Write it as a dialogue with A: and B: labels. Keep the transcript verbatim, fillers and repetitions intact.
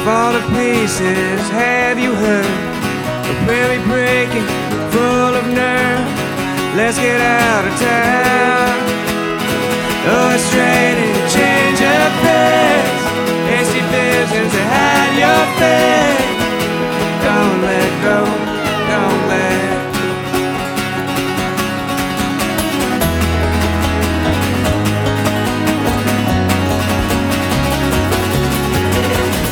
A: fall to pieces. Have you heard? A prairie breaking, full of nerve. Let's get out of town. Oh, it's strange.